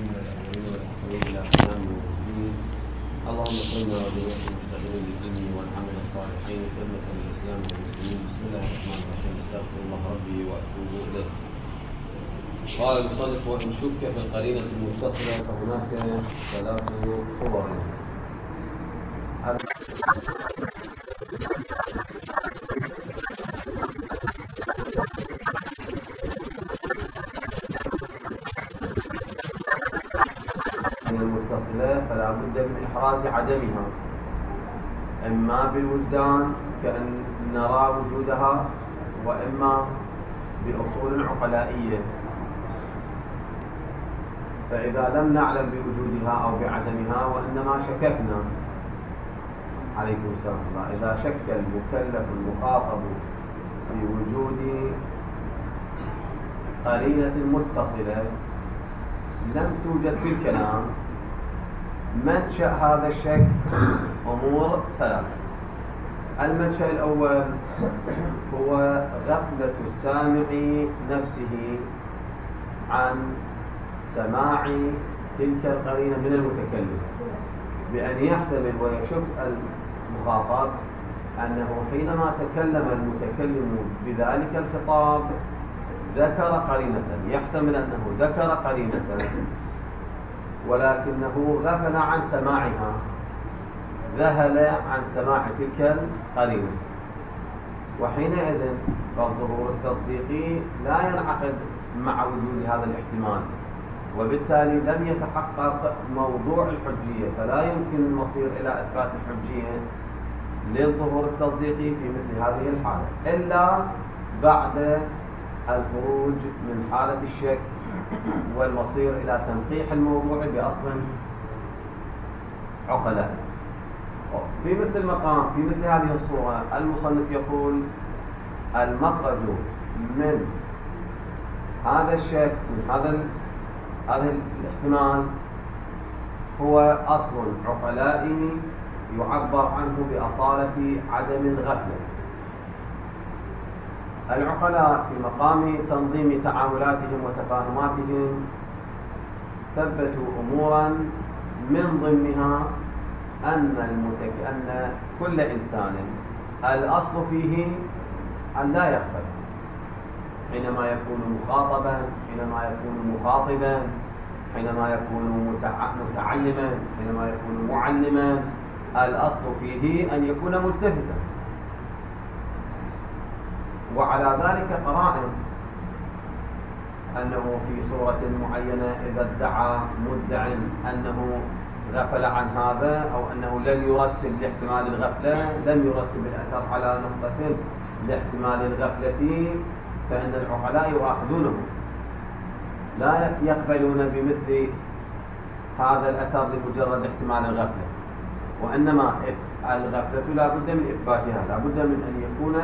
من الأولين والآخرين إلى قيام يوم الدين. اللهم اغفرنا وجميع المشتغلين بالعلم والعمل الصالحين خدمة للإسلام والمسلمين. بسم الله الرحمن الرحيم. استغفر الله ربي وأتوب إليه. قال المصنف: وإن شك في القرينة المتصلة فهناك ثلاث صور. المتصلة فلا بد من إحراز عدمها، إما بالوجدان كأن نرى وجودها، وإما بأصول عقلائية. فإذا لم نعلم بوجودها أو بعدمها وإنما شككنا، عليكم السلام الله، إذا شك المكلف المخاطب في وجود قرينة متصلة لم توجد في الكلام، منشأ هذا الشك أمور ثلاثة. المنشأ الأول هو غفلة السامع نفسه عن سماع تلك القرينة من المتكلم، بأن يحتمل ويشك المخاطب أنه حينما تكلم المتكلم بذلك الخطاب ذكر قرينة، يحتمل أنه ذكر قرينة ولكنه غفل عن سماعها، ذهل عن سماع تلك القرينة، وحينئذ فالظهور التصديقي لا ينعقد مع وجود هذا الاحتمال، وبالتالي لم يتحقق موضوع الحجية، فلا يمكن المصير إلى إثبات الحجية للظهور التصديقي في مثل هذه الحالة إلا بعد الخروج من حالة الشك والمصير إلى تنقيح الموضوع بأصل عقلاء. في مثل المقام، في مثل هذه الصورة، المصنف يقول: المخرج من هذا الشك، من هذا الاحتمال، هو أصل عقلائي يعبر عنه بأصالة عدم الغفلة. العقلاء في مقام تنظيم تعاملاتهم وتفاهماتهم ثبتوا أمورا من ضمنها أن كل إنسان الأصل فيه أن لا يغفل، حينما يكون مخاطبا، حينما يكون مخاطبا، حينما يكون متعلما، حينما يكون معلما، الأصل فيه أن يكون ملتفتا. وعلى ذلك قرائن أنه في صورة معينة إذا ادعى مدع أنه غفل عن هذا أو أنه لم يرتب لاحتمال الغفلة، لم يرتب الأثر على نقطة لاحتمال الغفلة، فإن العقلاء يؤاخذونه، لا يقبلون بمثل هذا الأثر لمجرد احتمال الغفلة، وإنما الغفلة لا بد من إثباتها، لا بد من أن يكون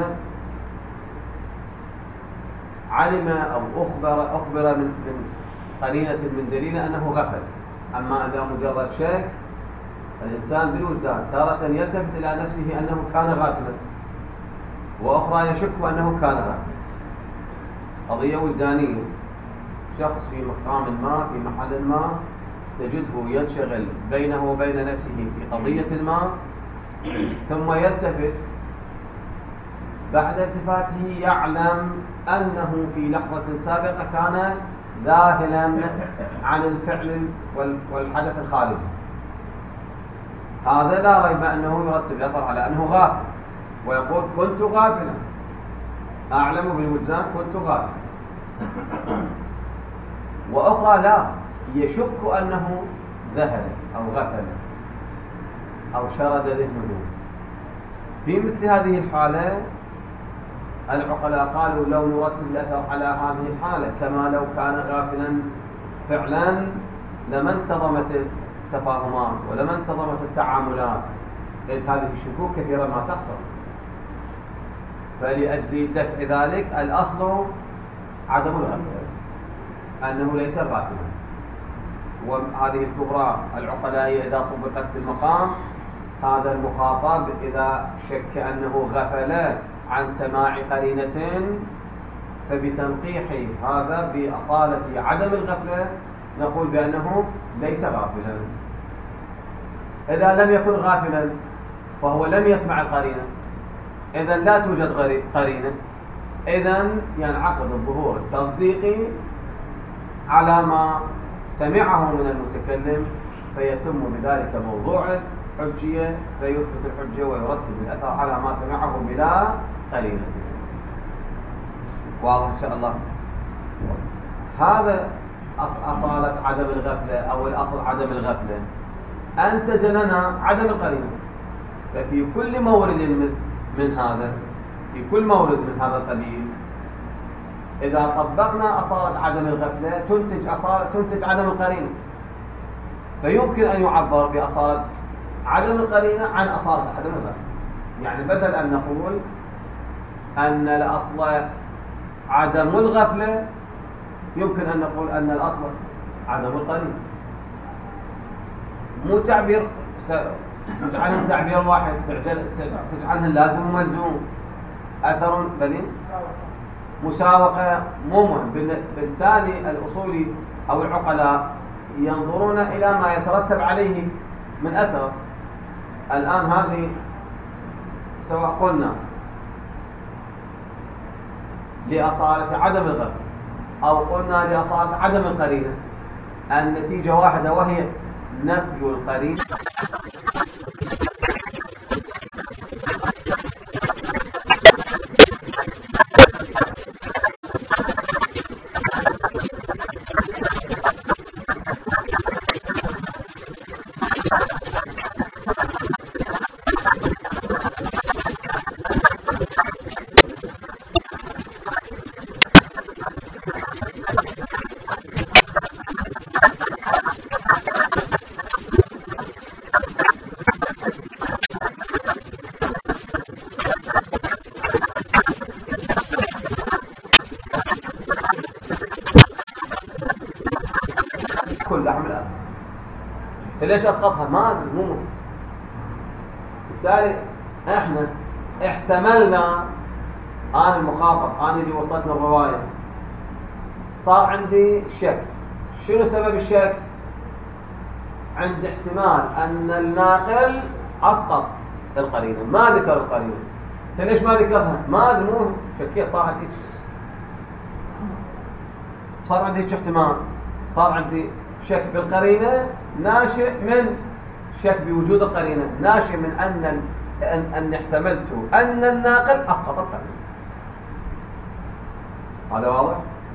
علم أو أخبر من قرينة من دليل أنه غفل. أما إذا مجرد شك، الإنسان بالوجدان تارة يلتفت إلى نفسه أنه كان غافلا، وأخرى يشك أنه كان غافلا. قضية وجدانية، شخص في مقام ما، في محل ما، تجده ينشغل بينه وبين نفسه في قضية ما، ثم يلتفت بعد التفاته يعلم أنه في لحظة سابقة كان ذاهلا عن الفعل والحدث الخارجي. هذا لا ريب أنه يرتب الأثر على أنه غافل، ويقول: كنت غافلا، أعلم بالوجدان كنت غافلا. وأخرى لا، يشك أنه ذهل أو غفل أو شرد ذهنه. في مثل هذه الحالة العقلاء قالوا: لو نرتب الأثر على هذه الحالة كما لو كان غافلا فعلا لما انتظمت التفاهمات ولما انتظمت التعاملات، إذ هذه الشكوك كثيرا ما تحصل. فلأجل دفع ذلك الأصل عدم الغفلة، أنه ليس غافلا. وهذه الكبرى العقلائية إذا طبقت في المقام، هذا المخاطب إذا شك أنه غفل عن سماع قرينة، فبتنقيح هذا بأصالة عدم الغفلة نقول بأنه ليس غافلا. إذا لم يكن غافلا فهو لم يسمع القرينة، إذا لا توجد قرينة، إذا ينعقد الظهور التصديقي على ما سمعه من المتكلم، فيتم بذلك موضوع الحجية، فيثبت الحجة ويرتب الأثر على ما سمعه بلا قرينة. واضح إن شاء الله؟ هذا أصالة عدم الغفلة أو الأصل عدم الغفلة أنتج لنا عدم القرينة. ففي كل مورد من هذا، في كل مورد من هذا القبيل، إذا طبقنا أصالة عدم الغفلة تنتج عدم القرينة، فيمكن أن يعبر بأصالة عدم القرينة عن أصالة عدم الغفلة. يعني بدل أن نقول أن الأصل عدم الغفلة، يمكن أن نقول أن الأصل عدم القرينة. مو تعبير تجعلهم تعبير واحد، تجعلهم لازم وملزوم، أثر بلين مساوقة مو مهم. بالتالي الأصولي أو العقلاء ينظرون إلى ما يترتب عليه من أثر. الآن هذه سواء قلنا لأصالة عدم الغفلة أو قلنا لأصالة عدم القرينة، النتيجة واحدة وهي نفي القرينة. ليش أسقطها؟ ما أدري، مو مهم. بالتالي إحنا احتملنا، أنا المخاطب، أنا اللي وصلتنا الرواية، صار عندي شك. شنو سبب الشك؟ عندي احتمال أن الناقل أسقط القرينة، ما ذكر القرينة. ليش ما ذكرها؟ ما أدري، مو شكيت. صار عندي احتمال، صار عندي شك بالقرينة ناشئ من شك بوجود القرينة، ناشئ من أن احتملت أن الناقل أسقط القرينة. هذا واضح؟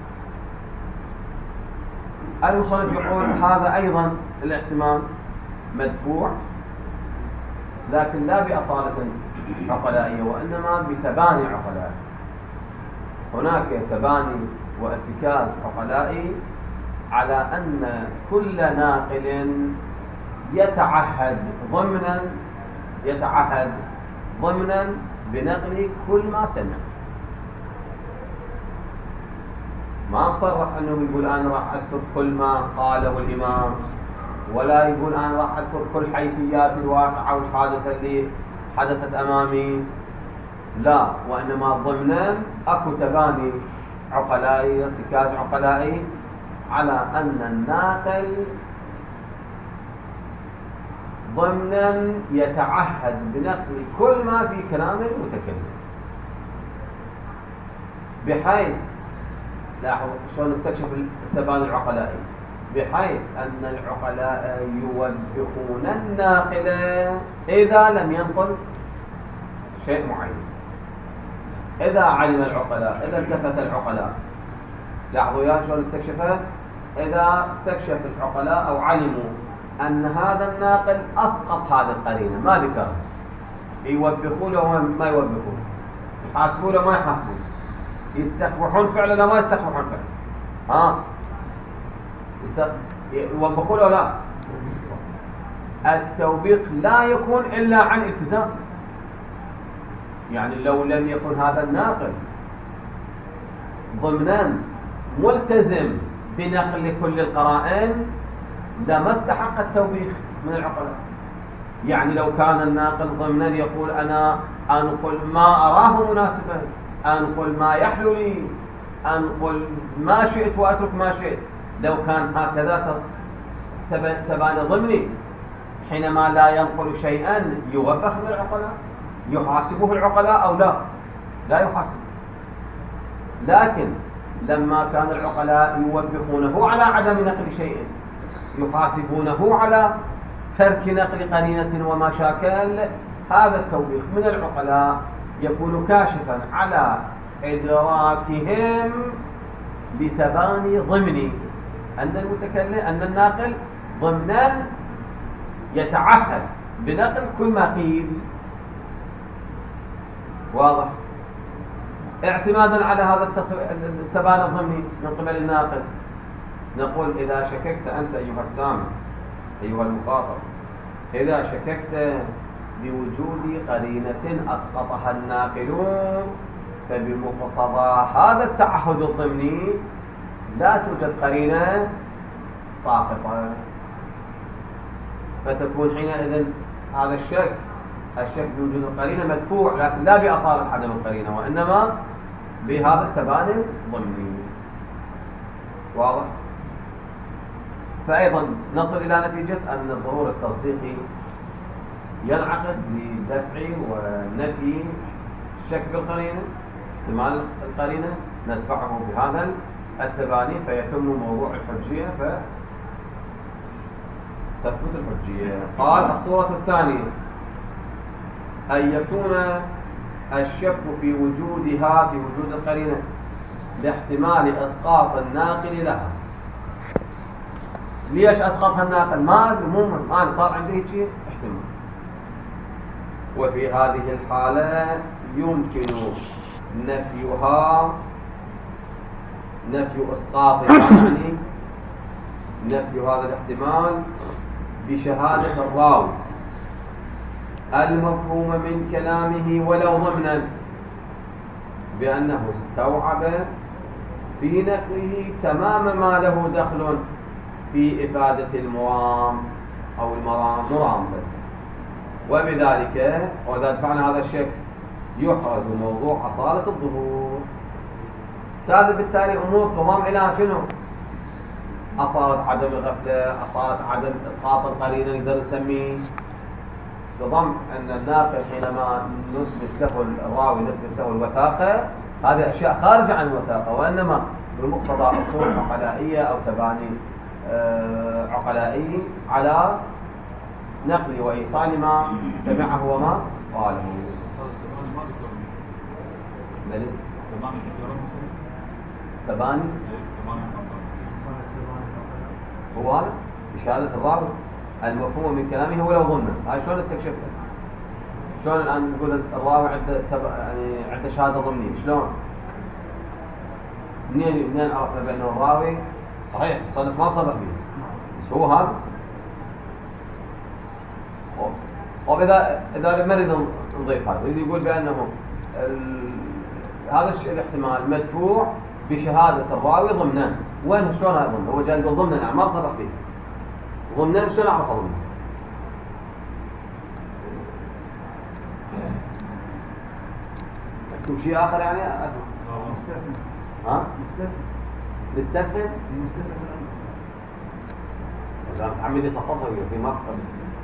المصنف يقول هذا أيضا الاحتمال مدفوع، لكن لا بأصالة عقلائية، وإنما بتباني عقلائي. هناك تباني وارتكاز عقلائي على أن كل ناقل يتعهد ضمنا بنقل كل ما سمع. ما مصرح أنه يقول أنا راح أذكر كل ما قاله الإمام، ولا يقول أنا راح أذكر كل حيثيات الواقعة والحادثة اللي حدثت أمامي، لا، وإنما ضمنا أكو تباني عقلائي، ارتكاز عقلائي على أن الناقل ضمنا يتعهد بنقل كل ما في كلام المتكلم، بحيث لاحظوا شلون نستكشف التباني العقلائي، بحيث أن العقلاء يوبخون الناقل إذا لم ينقل شيء معين. إذا علم العقلاء، إذا التفت العقلاء، لاحظوا يا شلون استكشفت، إذا استكشف العقلاء أو علموا أن هذا الناقل أسقط هذه القرينة، ما ذكر، يوبخون له ما يوبخون، يحاسبون له ما يحاسبون، يستقبحون فعلا لا ما يستقبحون فعلا، يوبخون له لا. التوبيخ لا يكون إلا عن التزام. يعني لو لم يكن هذا الناقل ضمنا ملتزم بنقل كل القرائن لما استحق التوبيخ من العقلاء. يعني لو كان الناقل ضمنا يقول أنا أنقل ما أراه مناسبا، أنقل ما يحلو لي، أنقل ما شئت وأترك ما شئت، لو كان هكذا تبان ضمني حينما لا ينقل شيئا يوبخ من العقلاء، يحاسبه العقلاء أو لا يحاسب. لكن لما كان العقلاء يوبخونه على عدم نقل شيء، يحاسبونه على ترك نقل قرينة وما شاكل، هذا التوبيخ من العقلاء يكون كاشفا على إدراكهم لتباني ضمني أن المتكلم أن الناقل ضمنا يتعهد بنقل كل ما قيل. واضح؟ اعتمادا على هذا التباني الضمني من قبل الناقل نقول إذا شككت أنت أيها السامع أيها المخاطب، إذا شككت بوجود قرينة أسقطها الناقلون فبمقتضى هذا التعهد الضمني لا توجد قرينة ساقطة، فتكون حينئذ هذا الشك بوجود القرينة مدفوع، لكن لا بأصالة عدم القرينة وإنما بهذا التباني الضمني. واضح؟ فأيضا نصل إلى نتيجة أن الظهور التصديقي ينعقد لدفع ونفي الشك بالقرينة، احتمال القرينة ندفعه بهذا التباني فيتم موضوع الحجية فتثبت الحجية. قال الصورة الثانية أن يكون الشك في وجودها في وجود القرينة لاحتمال إسقاط الناقل لها. ليش أسقطها الناقل؟ ما صار عندي شيء احتمال، وفي هذه الحالة يمكن نفي إسقاطها يعني نفي هذا الاحتمال بشهادة الراوي المفهوم من كلامه ولو ضمنا بأنه استوعب في نقله تمام ما له دخل في إفادة المرام أو المرام، وبذلك وإذا دفعنا هذا الشك يحرز موضوع أصالة الظهور. سادة بالتالي أمور تضم إلى شنو؟ أصالة عدم الغفلة، أصالة عدم إسقاط القرينة نقدر نسميه، تضم أن الناقل حينما نثبت له الراوي نثبت له الوثاقة، هذه أشياء خارجة عن الوثاقة وإنما بمقتضى أصول عقلائية أو تباني عقلائي على نقل وإيصال ما سمعه وما قاله. تباني هو هذا بشهادة الراوي المفهوم من كلامه ولو ضمنا. هاي شلون استكشفته؟ شلون الآن نقول الراوي عنده شهادة ضمنية؟ شلون؟ منين عرفنا بأنه الراوي صحيح صدق ما صدق به؟ بس هو هذا. طب إذا نريد نضيف هذا يقول بأنه هذا الشيء الاحتمال مدفوع بشهادة الراوي ضمنا. وين شلون هذا ضمنا؟ هو جاي يقول ضمنا يعني ما صدق به. ضمنا شلون أعرف ضمنا؟ مكتوب شيء آخر يعني أسمع. ها؟ نستفهم؟ إذا متعمد يسقطها في مقصد.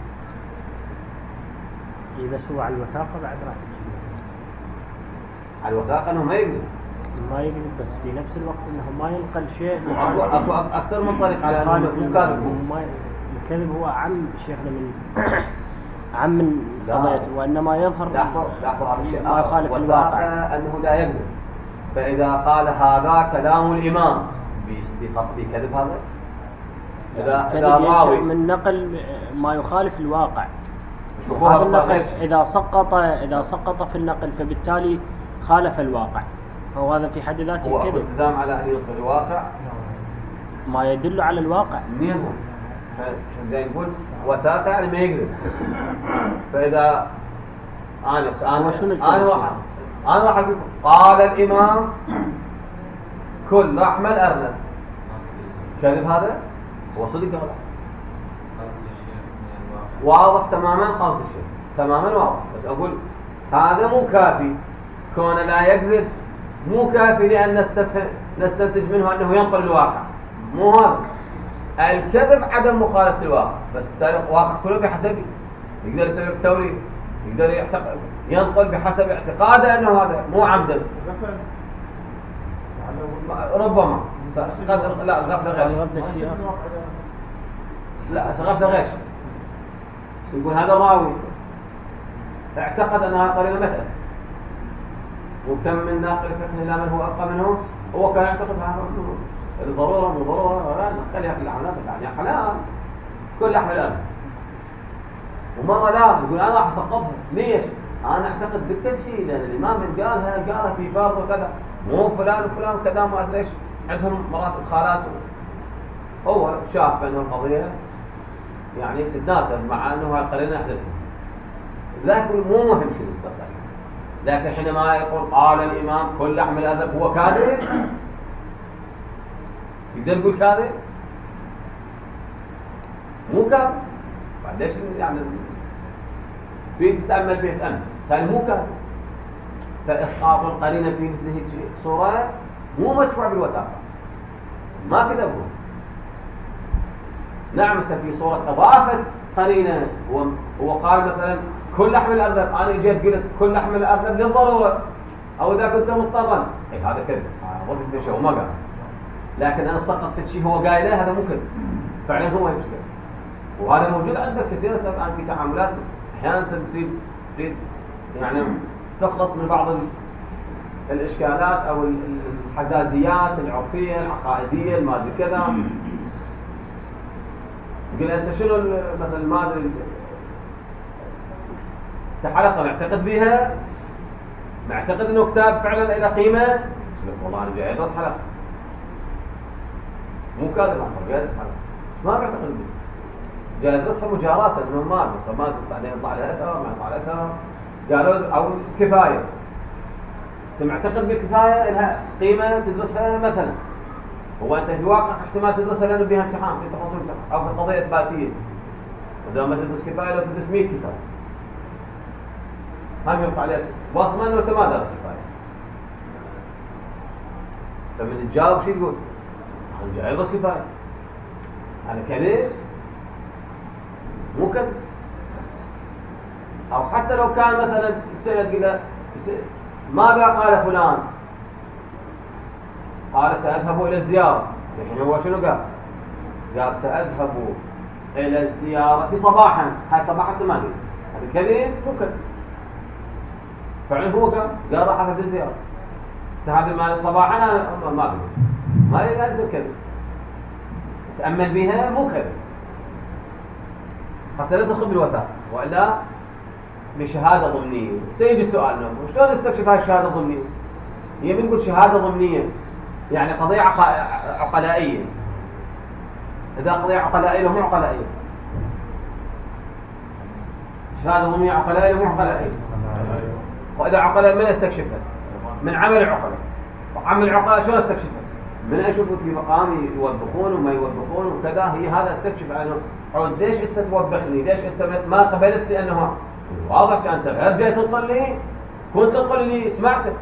إيه بس هو على الوثاقة بعد راح تجي. على الوثاقة أنه ما يكذب. بس في نفس الوقت أنه ما ينقل شيء. أكو أكثر من طريق على أنه كاذب. الكذب هو عم شيخنا من عم من قضيته وإنما يظهر لاحظوا هذا الشيء ما يخالف الواقع أنه لا يكذب. فإذا قال هذا كلام الإمام بكذب هذا؟ إذا راوي من نقل ما يخالف الواقع. هذا النقل إذا سقط في النقل فبالتالي خالف الواقع، فهو هذا في حد ذاته كذب. هو التزام على أن ينقل الواقع ما يدل على الواقع. منين هو؟ زي نقول وثاقة يعني ما يكذب. فإذا أنا راح أقول قال الإمام كل رحم الأرنب، كذب هذا؟ هو صدق هذا؟ واضح تماما قصد الشيء تماما واضح، بس أقول هذا مو كافي. كون لا يكذب مو كافي لأن نستنتج منه أنه ينقل الواقع. مو هذا الكذب، عدم مخالفة الواقع، بس الواقع كله بحسبه. يقدر يسوي لك توريث، يقدر ينقل بحسب اعتقاده انه هذا مو عمدا. ربما لا الغفلة غير. لا الغفلة غير. يقول هذا الراوي اعتقد ان هذا قرينه مثل، وكم من ناقل فقه الى من هو ابقى منه، هو كان يعتقد هذا الضروره مو ضروره، لا نخليها في الاحلام يعني حلال كل احمل الارض. ومره لا يقول انا راح اسقطها، ليش؟ انا اعتقد بالتسهيل لان الامام من قالها في فرض وكذا، مو فلان وفلان كذا ما ادري ايش، عندهم مرات ادخالات. هو شاف بانه القضيه يعني تتناسب مع انه هالقرينه احدثها، لكن مو مهم شنو الصدق. لكن حينما يقول قال الامام كل لحم الارنب هو كاذب، تقدر تقول كاذب؟ مو كاذب. بعد ليش يعني في تتامل به تامل ثاني مو كاذب. فاسقاط القرينه في مثل هيك صوره مو مدفوع بالوثاقه، ما كذبه. نعم في صورة اضافه قرينه، وقال مثلا كل لحم الارنب، انا جيت قلت كل لحم الارنب للضروره او اذا كنت مضطرا، هذا كذب، ضفت في شيء وما قال. لكن انا سقط في شيء هو قايله، هذا مو كذب، فعلا هو هيك. وهذا موجود عندك كثير الان في تعاملات. احيانا تريد يعني تخلص من بعض الاشكالات او الحزازيات العرفيه العقائديه ما ادري كذا. يقول انت شنو مثلا ما ادري حلقه معتقد بها، معتقد انه كتاب فعلا له قيمه، والله انا جاي ادرس حلقه مو كاذب، انا جاي ادرس حلقه ما معتقد بها، جاي ادرسها مجاراة انه ما ادرس، ما بعدين يطلع لها اثر ما يطلع لها اثر. قالوا او كفايه، انت معتقد بالكفايه لها قيمه تدرسها مثلا، هو انت في الواقع احتمال تدرسها لانه بها امتحان في تفاصيل امتحان او في قضيه اثباتيه، اذا ما تدرس كفايه لو تدرس 100 كفايه هم يبقى عليك وصما انه انت ما درس كفايه. فمن تجاوب شو يقول؟ انا جاي ادرس كفايه، انا كذب مو كذب. او حتى لو كان مثلا سند كذا ماذا قال فلان؟ قال سأذهب إلى الزيارة، لكن هو شنو قال؟ قال سأذهب إلى الزيارة صباحا، هاي صباحا 8، هذا كذب مو كذب. فعلا هو قال راح أذهب الزيارة، هذا ما صباحا أنا ما يلزم كذب، تأمل بها مو كذب، حتى لا تدخل بالوثاق، وإلا بشهادة ضمنية. سيجي السؤال انه شلون نستكشف هاي الشهادة الضمنية؟ هي بنقول شهادة ضمنية يعني قضية عقلائية. إذا قضية عقلائية مو عقلائية، شهادة ضمنية عقلائية مو عقلائية. وإذا عقلائية من استكشفها؟ من عمل العقلاء. وعمل العقلاء شلون استكشفها؟ من أشوفه في مقام يوبخون وما يوبخون وكذا، هي هذا استكشف أنه عود ليش أنت توبخني؟ ليش أنت ما قبلت لأنه واضح أنت غير جاي تنقل لي، كنت تنقل لي سمعتك.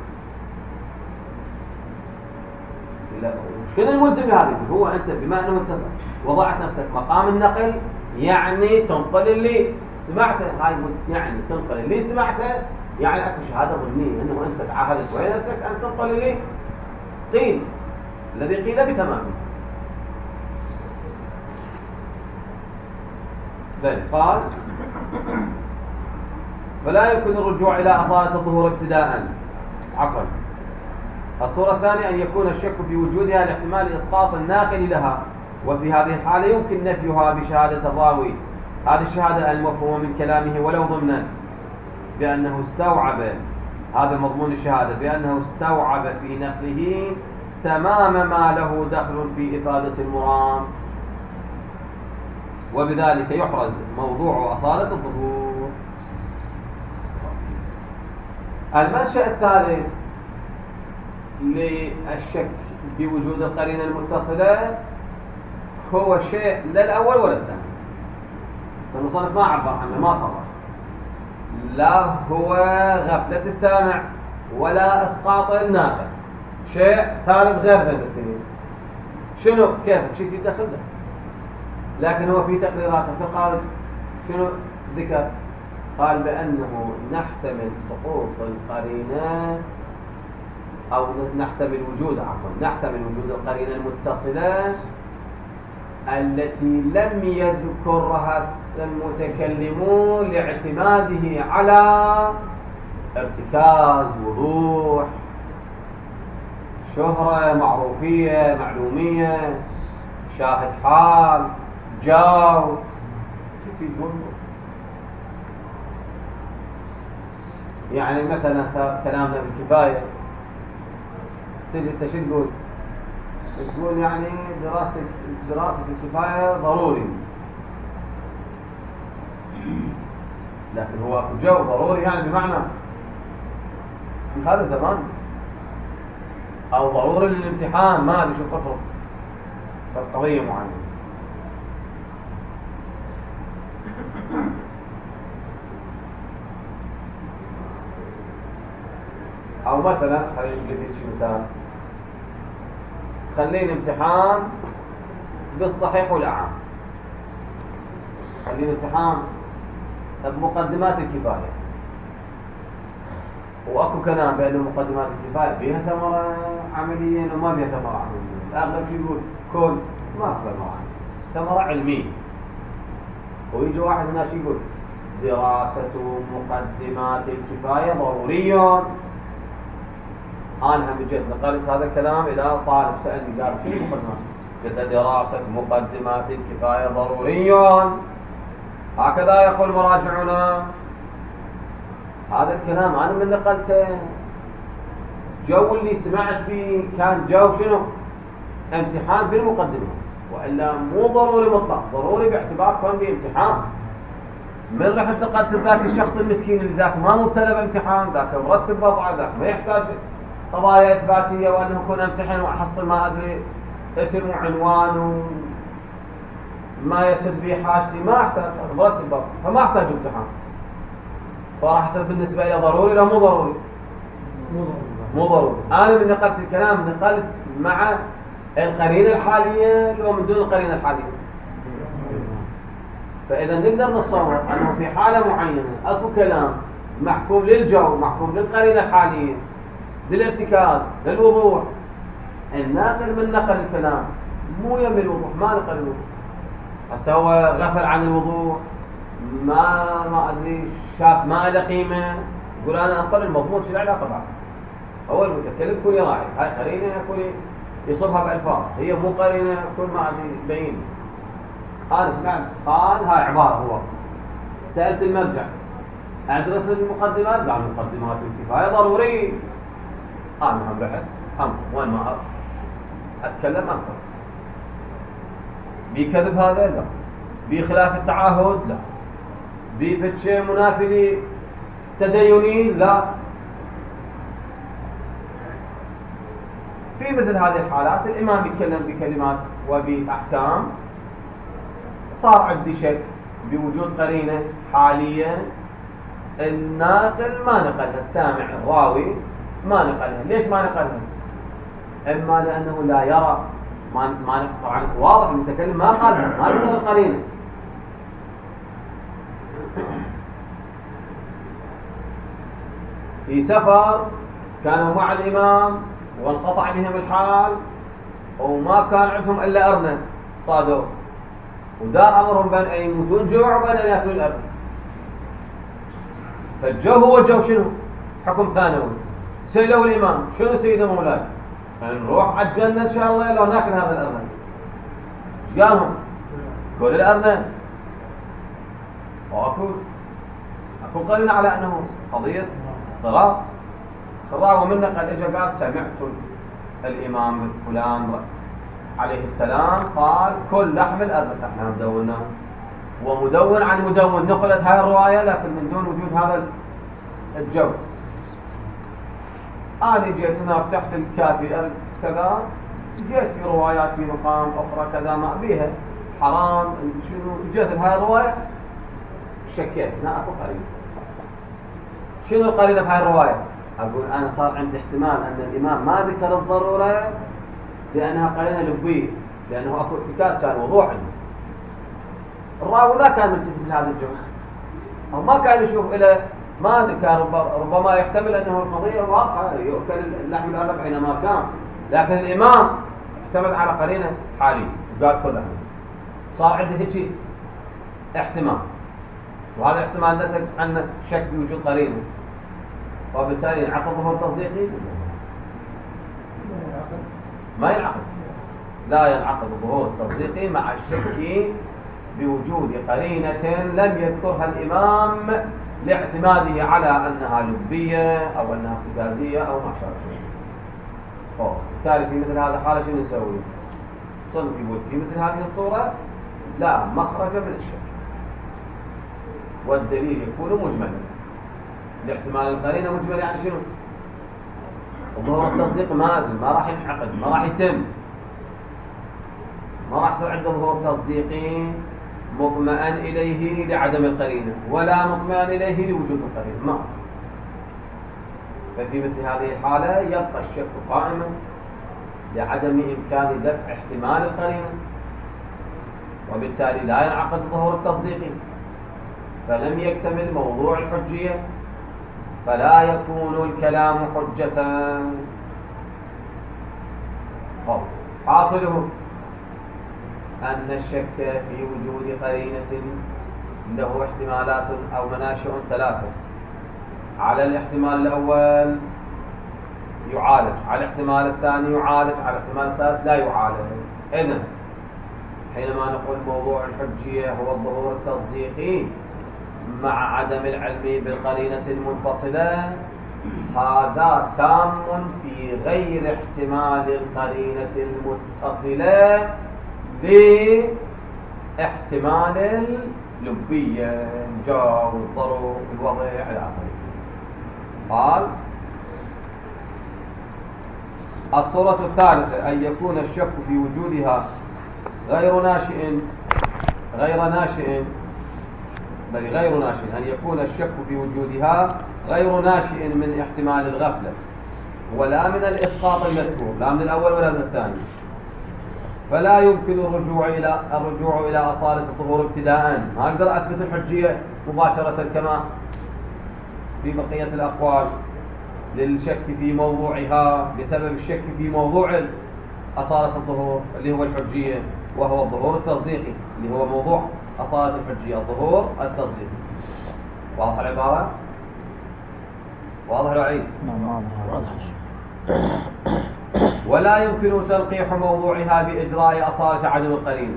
شنو الملزم بهذه؟ هو أنت بما أنه انت وضعت نفسك مقام النقل، يعني تنقل اللي سمعته، هاي يعني تنقل اللي سمعته، يعني أكو شهادة ضمنية أنه أنت تعهدت وين نفسك أن تنقل اللي قيل، الذي قيل بتمامه. ذلك قال فلا يمكن الرجوع إلى أصالة الظهور ابتداءً. عفوا. الصورة الثانية أن يكون الشك في وجودها لاحتمال إسقاط الناقل لها، وفي هذه الحالة يمكن نفيها بشهادة الراوي هذه الشهادة المفهومة من كلامه ولو ضمنا بأنه استوعب، هذا مضمون الشهادة، بأنه استوعب في نقله تمام ما له دخل في إفادة المرام، وبذلك يحرز موضوع أصالة الظهور. المنشأ الثالث للشك بوجود القرينة المتصلة هو شيء لا الأول ولا الثاني، فالمصنف ما عبر عنه ما صرح، لا هو غفلة السامع ولا إسقاط الناقل، شيء ثالث غير ذا الاثنين. شنو كيف شيء يدخل ده، لكن هو في تقريراته فقال شنو ذكر؟ قال بأنه نحتمل سقوط القرينة أو نحتمل وجود القرينة المتصلة التي لم يذكرها المتكلمون لاعتماده على ارتكاز، وضوح، شهرة، معروفية، معلومية، شاهد حال، جو. يعني مثلا كلامنا بالكفاية تجي تشد تقول يعني دراسة الكفاية ضروري، لكن هو جو ضروري يعني بمعنى في هذا الزمان، أو ضروري للامتحان، ما أدري شو تفرق فالقضية معينة. أو مثلا خلينا نجيب شيء مثال، خلينا امتحان بالصحيح والأعم، خلينا امتحان بمقدمات الكفاية، وأكو كلام بأن مقدمات الكفاية فيها ثمرة عملية وما فيها ثمرة عملية. الأغلب شو يقول؟ كل ما في ثمرة علمية. ويجي واحد الناس يقول دراسة مقدمات الكفاية ضرورية. أنا هم جيت نقلت هذا الكلام إلى طالب سألني قال شو مقدمات؟ قلت دراسة مقدمات الكفاية ضرورية، هكذا يقول مراجعنا. هذا الكلام أنا من نقلته، جو اللي سمعت به كان جو شنو؟ امتحان بالمقدمة، وإلا مو ضروري مطلق، ضروري باعتبار كون بامتحان. من رحت نقلت ذاك الشخص المسكين اللي ذاك ما مبتلى بامتحان، ذاك مرتب وضعه، ذاك ما يحتاج قضايا إثباتية وأنه يكون امتحن وأحصل ما أدري اسم وعنوان وما يسد به حاجتي، ما أحتاج مرتب وضعه، فما أحتاج امتحان. فراح يصير بالنسبة إلى ضروري لا مو ضروري؟ مو ضروري. أنا من نقلت الكلام نقلت مع القرينة الحالية لو من دون القرينة الحالية. فإذا نقدر نتصور أنه في حالة معينة أكو كلام محكوم للجو، محكوم للقرينة الحالية، للارتكاز، للوضوح. الناقل من نقل الكلام مو يم الوضوح، ما نقل الوضوح. هسه هو غفل عن الوضوح، ما أدري شاف ما له قيمة، يقول أنا أنقل المضمون شو العلاقة بعد؟ هو المتكلم كل يراعي هاي قرينة كل يصبها بألفاظ، هي مو قرينة كل ما أدري بين. أنا سمعت قال هاي عبارة، هو سألت المرجع أدرس المقدمات، قال مقدمات الكفاية ضروري. أنا هم بحث وين ما أتكلم أنقل. بكذب هذا لا، بخلاف التعهد لا، بفد شيء منافي لتديني لا. في مثل هذه الحالات الإمام يتكلم بكلمات وبأحكام، صار عندي شك بوجود قرينة حالية، الناقل ما نقلها، السامع الراوي ما نقلها. ليش ما نقلها؟ إما لأنه لا يرى، ما طبعا واضح المتكلم ما قالها، ما نقل القرينة. في سفر كانوا مع الإمام وانقطع بهم الحال وما كان عندهم إلا أرنب صادوا، ودار أمرهم بين أن يموتون جوع وبين أن يأكلوا الأرنب. فالجو هو جو شنو؟ حكم ثانوي. سألوا الإمام شنو سيد مولاي؟ نروح على الجنة إن شاء الله لو ناكل هذا الأرنب. ايش قالهم؟ كل الأرنب أكو قرينة على أنه قضية ضرار. ومن نقل إجا قال سمعت الإمام فلان عليه السلام قال كل لحم الأرنب. احنا مدوناه ومدون عن مدون، نقلت هاي الرواية لكن من دون وجود هذا الجو. أنا جيت هنا فتحت الكافي كذا، جيت في روايات في مقام أخرى كذا ما بيها حرام شنو، جيت هاي الرواية شكيت لا أكو قرينة. شنو القرينة بهاي الرواية؟ أقول أنا صار عندي احتمال أن الإمام ما ذكر الضرورة لأنها قرينة لبية، لأنه أكو اعتكاد كان وضوح عنده. الراوي ما كان ملتفت لهذا الجمع أو ما كان يشوف إلى ما كان ربما يحتمل أنه القضية واضحة يؤكل اللحم الأربع حينما كان، لكن الإمام اعتمد على قرينة حالية وقال كلها صار عنده هيك احتمال، وهذا الاحتمال نتج عن شك بوجود قرينة، وبالتالي ينعقد ظهور تصديقي ما ينعقد، لا ينعقد ظهور التصديقي مع الشك بوجود قرينة لم يذكرها الإمام لاعتماده على أنها لبية أو أنها ارتكازية أو ما شابه. بالتالي في مثل هذا الحالة شنو نسوي؟ صنف يقول في مثل هذه الصورة لا مخرج من الشك، والدليل يكون مجملا. لاحتمال القرينة مجمل يعني شنو؟ ظهور التصديق ما راح ينعقد، ما راح يتم، ما راح يصير عنده ظهور تصديقي مطمئن إليه لعدم القرينة ولا مطمئن إليه لوجود القرينة، ما. ففي مثل هذه الحالة يبقى الشك قائما لعدم إمكان دفع احتمال القرينة، وبالتالي لا ينعقد ظهور التصديقي، فلم يكتمل موضوع الحجية، فلا يكون الكلام حجة. حاصله أن الشك في وجود قرينة له احتمالات أو مناشئ ثلاثة. على الاحتمال الأول يعالج، على الاحتمال الثاني يعالج، على الاحتمال الثالث لا يعالج. إذن حينما نقول موضوع الحجية هو الظهور التصديقي مع عدم العلم بالقرينة المنفصلة، هذا تام في غير احتمال القرينة المتصلة باحتمال اللبية، الجار والظرف الوضع إلى آخره. قال الصورة الثالثة أن يكون الشك في وجودها غير ناشئ أن يكون الشك في وجودها غير ناشئ من احتمال الغفلة ولا من الإسقاط المذكور، لا من الأول ولا من الثاني، فلا يمكن الرجوع إلى أصالة الظهور ابتداء. ما أقدر أثبت الحجية مباشرة كما في بقية الأقوال للشك في موضوعها بسبب الشك في موضوع أصالة الظهور اللي هو الحجية، وهو الظهور التصديقي اللي هو موضوع أصالة الحجية، الظهور التصديقي. واضح العبارة؟ واضح الوعيد؟ واضح. ولا يمكن تلقيح موضوعها بإجراء أصالة عدم القرينة،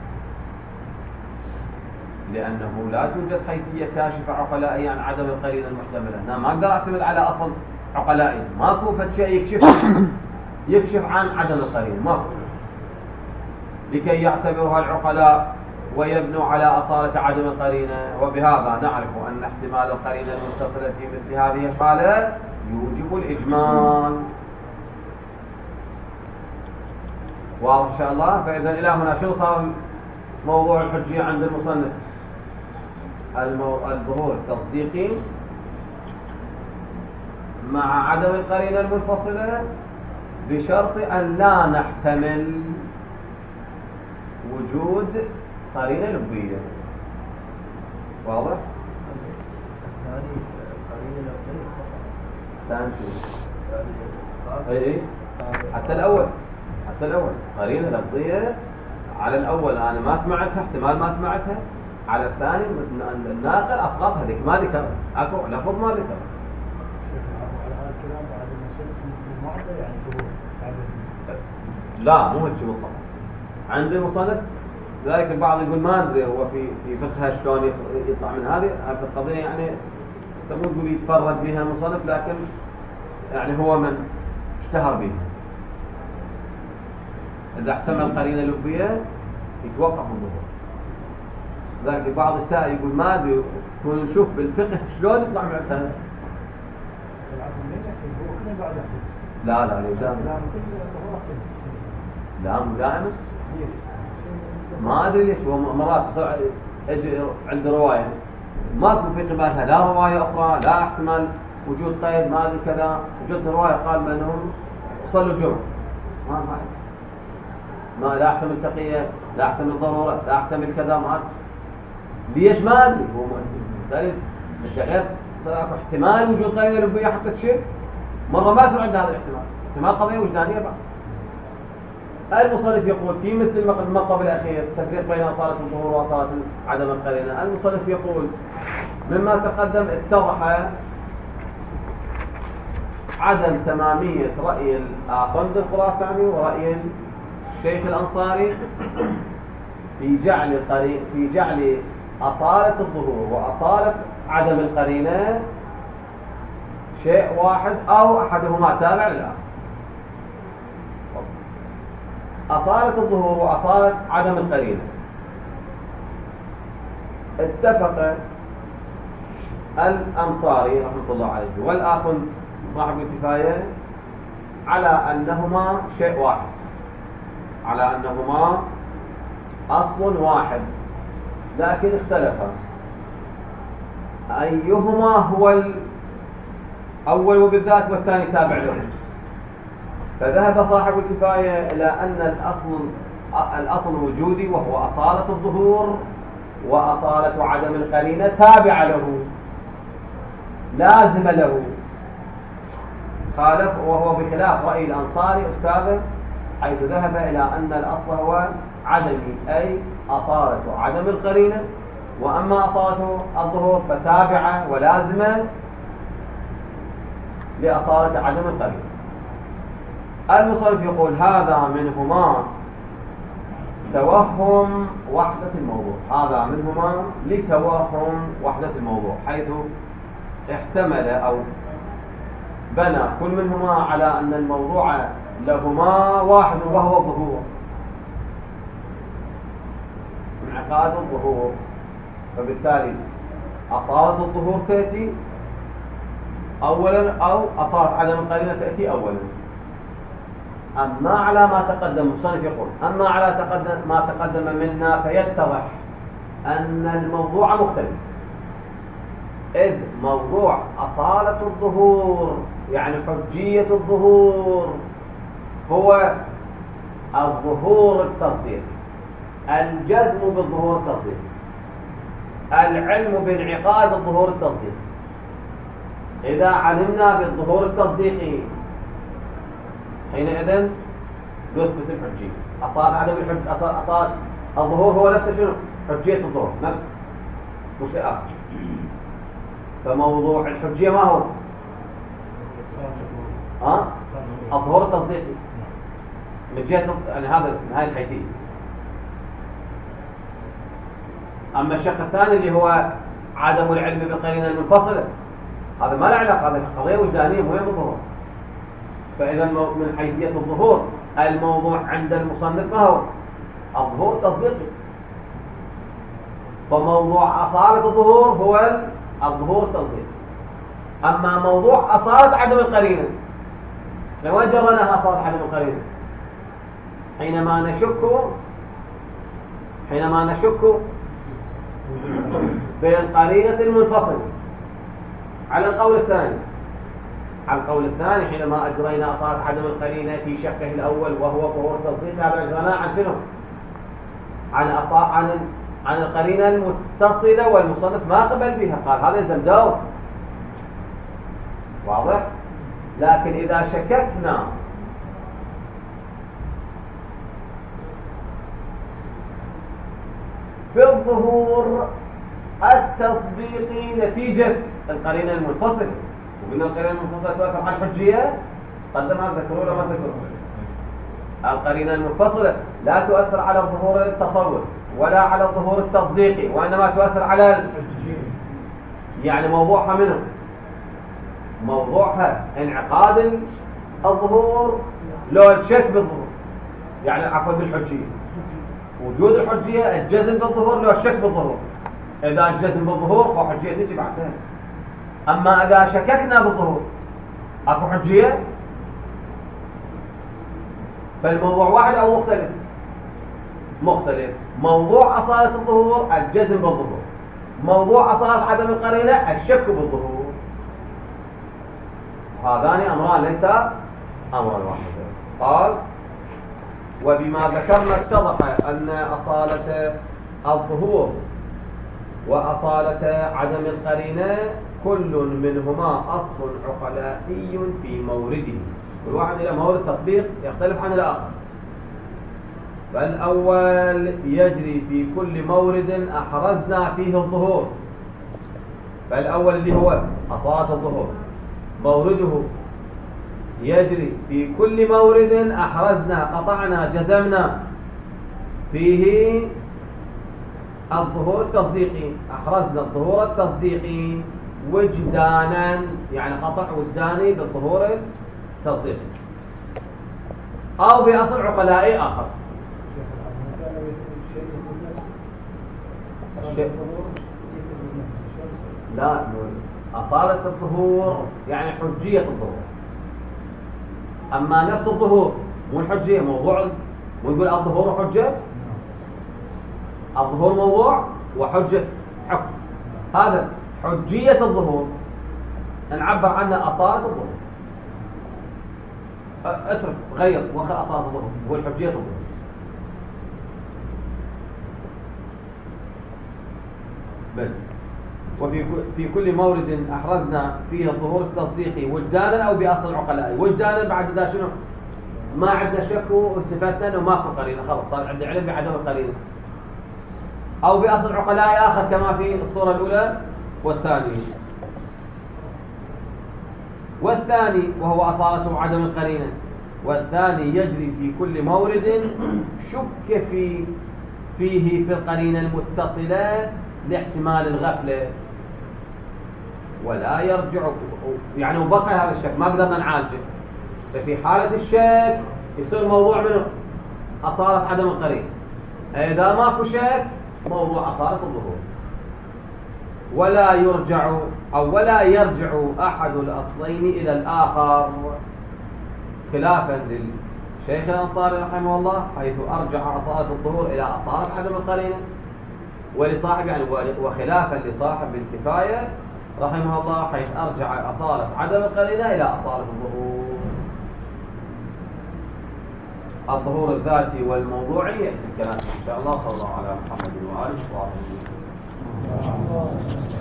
لأنه لا توجد حيثية كاشفة عقلائية عن عدم القرينة المحتملة. أنا ما أقدر أعتمد على أصل عقلائي، ماكو فد شيء يكشف عن عدم القرينة، ماكو، لكي يعتبرها العقلاء ويبنوا على أصالة عدم القرينة. وبهذا نعرف أن احتمال القرينة المتصلة في مثل هذه الحالة يوجب الإجمال. واضح إن شاء الله؟ فإذا إلى هنا شو صار موضوع الحجية عند المصنف؟ الظهور التصديقي مع عدم القرينة المنفصلة بشرط أن لا نحتمل وجود قرينة لبية. واضح؟ ثاني شيء حتى الأول قرينة لفظية على الأول أنا ما سمعتها، احتمال ما سمعتها، على الثاني الناقل أسقطها، ذيك ما ذكر، أكو لفظ ما ذكر. لا مو هيك بالضبط عند المصنف. لذلك البعض يقول ما ادري هو في فقهها شلون يطلع من هذه القضيه، يعني يسمون يقول يتفرد بها المصنف، لكن يعني هو من اشتهر بها. اذا احتمل قرينه لبيه يتوقف الظهور. لذلك بعض السائل يقول ما ادري كون نشوف بالفقه شلون يطلع من هذا. لا دائما ما ادري ليش. هو مرات اجي عند روايه ماكو في قبالها لا روايه اخرى، لا احتمال وجود قيد، ما ادري كذا، وجدت روايه قال بانهم صلوا الجمعه، ما ما لا احتمل تقية، لا احتمل ضرورة، لا احتمل كذا، ما ليش ما ادري. هو بالتالي انت غير صار احتمال وجود قرينة لبية حقت الشرك، مرة ما يصير عندنا هذا الاحتمال، احتمال قضية وجدانية بعد. المصنف يقول في مثل المطلب الأخير تفريق بين أصالة الظهور وأصالة عدم القرينة. المصنف يقول مما تقدم اتضح عدم تمامية رأي الآخوند الخراساني ورأي الشيخ الأنصاري في جعل أصالة الظهور وأصالة عدم القرينة شيء واحد أو أحدهما تابع للآخر. أصالة الظهور وأصالة عدم القرينة اتفق الأنصاري رحمة الله عليه والآخوند صاحب الكفاية على أنهما شيء واحد، على أنهما أصل واحد، لكن اختلفا أيهما هو الأول وبالذات والثاني تابع له. فذهب صاحب الكفاية إلى أن الأصل وجودي وهو أصالة الظهور وأصالة عدم القرينة تابعة له لازم له، خالف وهو بخلاف رأي الأنصاري أستاذه، حيث ذهب إلى أن الأصل هو عدمي، أي أصالة عدم القرينة، وأما أصالة الظهور فتابعة ولازمة لأصالة عدم القرينة. المصنف يقول هذا منهما توهم وحدة الموضوع، هذا منهما لتوهم وحدة الموضوع، حيث احتمل أو بنى كل منهما على أن الموضوع لهما واحد وهو الظهور، انعقاد الظهور، فبالتالي أصالة الظهور تأتي أولا أو أصالة عدم القرينة تأتي أولا. أما على ما تقدم المصنف يقول أما على ما تقدم منا فيتضح أن الموضوع مختلف، إذ موضوع أصالة الظهور يعني حجية الظهور هو الظهور التصديق، الجزم بالظهور التصديق، العلم بانعقاد الظهور التصديق. إذا علمنا بالظهور التصديقي حينئذ يثبت الحجية. أصالة عدم الحج أصالة الظهور هو نفسه شنو؟ حجية الظهور نفسه، مش شيء آخر. فموضوع الحجية ما هو؟ الظهور التصديقي من جهة يعني هذا من هذه الحيثية. أما الشق الثاني اللي هو عدم العلم بالقرينة المنفصلة، هذا ما له علاقة، هذا قضية وجدانية مهمة بالظهور. فإذا من حيثية الظهور الموضوع عند المصنف ما هو؟ الظهور التصديقي. فموضوع أصالة الظهور هو الظهور التصديقي. أما موضوع أصالة عدم القرينة لوين جرناها أصالة عدم القرينة؟ حينما نشك بالقرينة المنفصلة على القول الثاني حينما أجرينا أصالة عدم القرينة في شقه الأول وهو ظهور التصديق، هذا أجرناه عن شنو؟ عن القرينة المتصلة، والمصنف ما قبل بها، قال هذا يلزم دور واضح. لكن إذا شككنا في الظهور التصديقي نتيجة القرينة المنفصلة، وقلنا القرينة المنفصلة تؤثر على الحجية، قدمها ذكروا ولا ما ذكروا؟ القرينة المنفصلة لا تؤثر على الظهور التصور ولا على الظهور التصديقي، وإنما تؤثر على يعني موضوعها منه، موضوعها انعقاد الظهور لو الشك بالظهور، يعني عفوا بالحجية، وجود الحجية الجزم بالظهور لو الشك بالظهور. إذا الجزم بالظهور فحجية تجي بعدها. أما إذا شككنا بالظهور أكو حجية، فالموضوع واحد أو مختلف. موضوع أصالة الظهور الجزم بالظهور، موضوع أصالة عدم القرينة الشك بالظهور. هذان أمران ليس أمرا واحدا. قال وبما ذكرنا اتضح أن أصالة الظهور وأصالة عدم القرينة كل منهما أصل عقلائي في مورده، كل واحد إلى مورد تطبيق يختلف عن الآخر. فالأول يجري في كل مورد أحرزنا فيه الظهور، فالأول اللي هو أصالة الظهور مورده يجري في كل مورد أحرزنا قطعنا جزمنا فيه الظهور التصديقي، أحرزنا الظهور التصديقي وجدانا، يعني قطع وجداني بالظهور التصديقي، أو بأصل عقلائي آخر. لا، أصالة الظهور يعني حجية الظهور، أما نفس الظهور مو الحجية، موضوع ونقول الظهور حجة، الظهور موضوع وحجة حكم، هذا حجية الظهور نعبر عنها أصالة الظهور. اترك غير وخر أصالة الظهور هو الحجية الظهور. بل وفي كل مورد أحرزنا فيه الظهور التصديقي وجدانا أو بأصل عقلائي. وجدانا بعد ذا شنو؟ ما عندنا شك والتفتنا انه ماكو قرينه، خلاص صار عندي علم بعدم القرينه. او باصل عقلائي اخر كما في الصوره الاولى والثاني وهو اصالته عدم القرينه. والثاني يجري في كل مورد شك فيه في القرينه المتصله لاحتمال الغفله ولا يرجع، يعني وبقى هذا الشك ما قدرنا نعالجه. ففي حالة الشك يصير موضوع منه أصالة عدم القرينة، إذا ماكو شك موضوع أصالة الظهور. ولا يرجع أحد الأصلين إلى الآخر، خلافا للشيخ الأنصاري رحمه الله حيث أرجع أصالة الظهور إلى أصالة عدم القرينة، ولصاحب يعني وخلافا لصاحب الكفاية رحمه الله حيث أرجع أصالة عدم القرينة إلى أصالة الظهور. الظهور الذاتي والموضوعي يأتي الكلام إن شاء الله. صلى الله على محمد وآله وصحبه.